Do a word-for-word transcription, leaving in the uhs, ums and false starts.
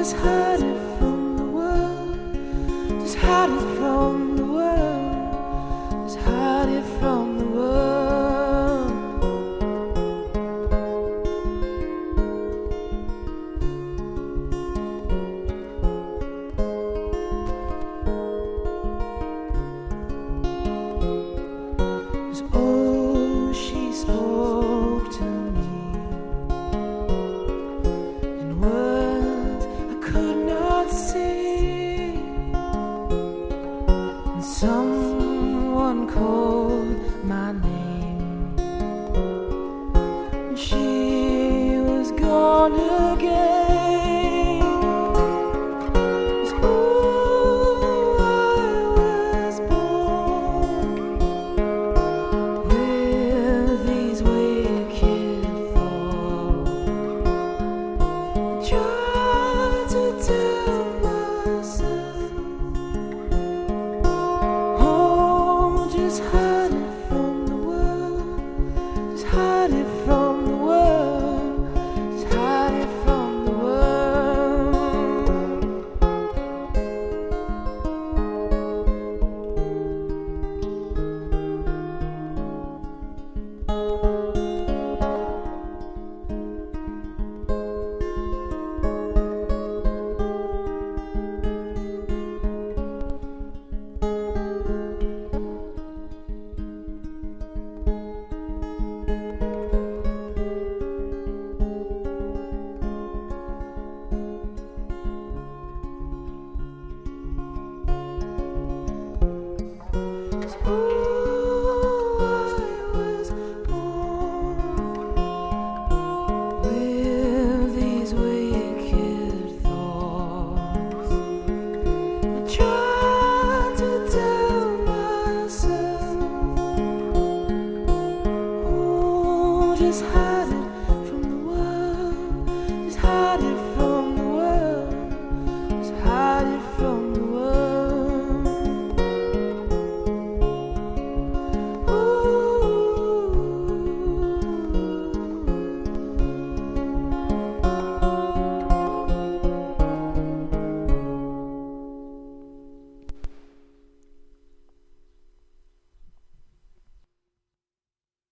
just hide it from the world. Just hide it from the world. Just hide it from the world. Oh, she spoke to me in words I could not see, and someone called my name, and she was gone again. Just hide it from the world. Just hide it from the world. Just hide it from the just hide it.